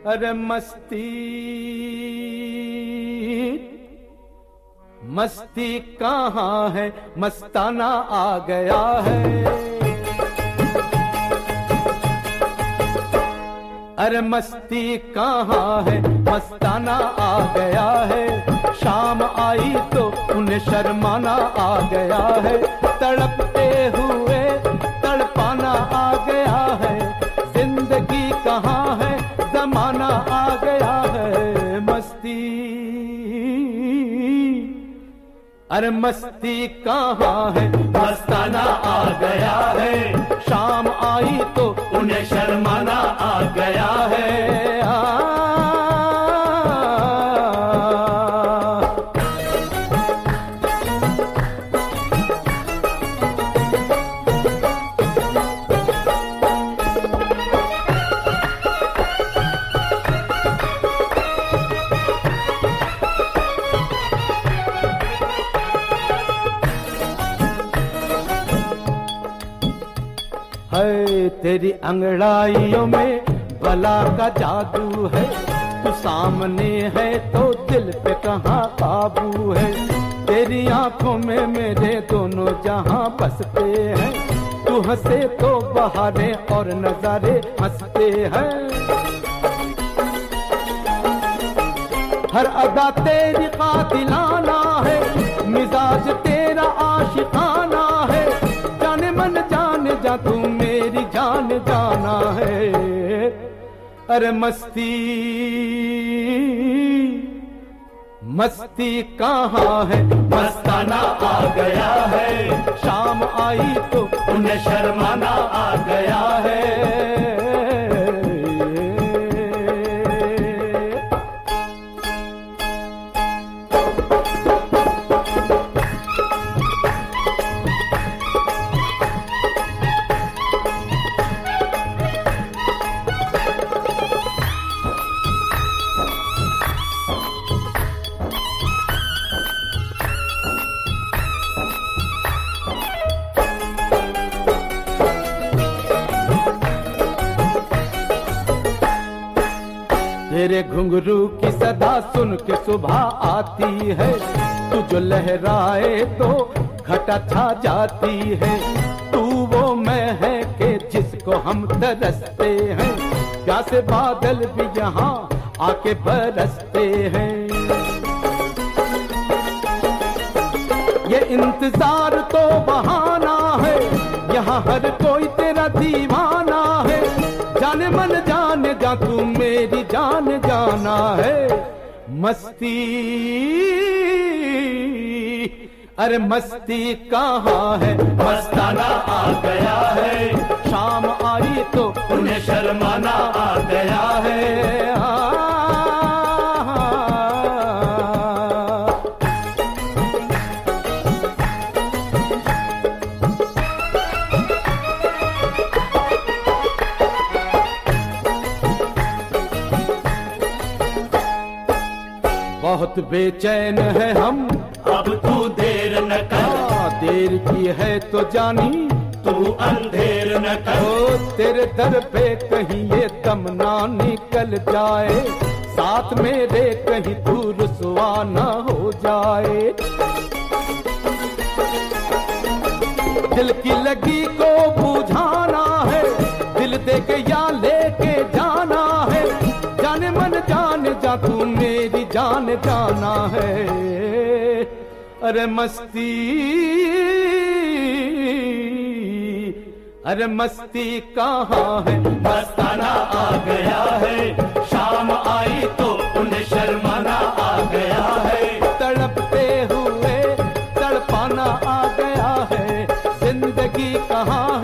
अरे मस्ती मस्ती कहाँ है, मस्ताना आ गया है। अरे मस्ती कहाँ है, मस्ताना आ गया है। शाम आई तो उन्हें शर्माना आ गया है। तड़पते हुए तड़पाना आ गया है। जिंदगी कहाँ है, जमाना आ गया है। मस्ती अरे मस्ती कहाँ है, मस्ताना आ गया है। शाम आई तो उन्हें शर्माना आ गया है। है तेरी अंगड़ाइयों में बला का जादू है। तू सामने है तो दिल पे कहाँ काबू है। तेरी आंखों में मेरे दोनों जहां बसते हैं। तू हंसे तो बहारें और नजारे हंसते हैं। हर अदा तेरी कातिलाना है, मिजाज तेरा आशिकाना है। जाने मन जाने जा तू मेरी जान जाना है। अरे मस्ती मस्ती कहाँ है, मस्ताना आ गया है। शाम आई तो उन्हें शर्माना आ गया है। तेरे घुंघरू की सदा सुन के सुबह आती है। तू जो लहराए तो घटा छा जाती है। तू वो मैं है कि जिसको हम तरसते हैं। प्यासे बादल भी यहाँ आके बरसते हैं। ये इंतजार तो बहाना है, यहाँ हर कोई तेरा दीवाना है। जाने मन जाने जा तू मेरी जान जाना है। मस्ती अरे मस्ती कहाँ है, मस्ताना आ गया है। शाम आई तो उन्हें शर्माना आ गया है। बहुत बेचैन है हम, अब तू देर न कर। देर की है तो जानी तू अंधेर न कर। ओ तेरे दर पे कहीं ये दम ना निकल जाए। साथ मेरे कहीं तू रुसवा ना हो जाए। दिल की लगी को बुझाना है। दिल दे के या लेके जाना है। जाने मन जाने जा तू मेरी जान जाना है। अरे मस्ती अरे मस्ती कहाँ है, मस्ताना आ गया है। शाम आई तो उन्हें शर्माना आ गया है। तड़पते हुए तड़पाना आ गया है। जिंदगी कहाँ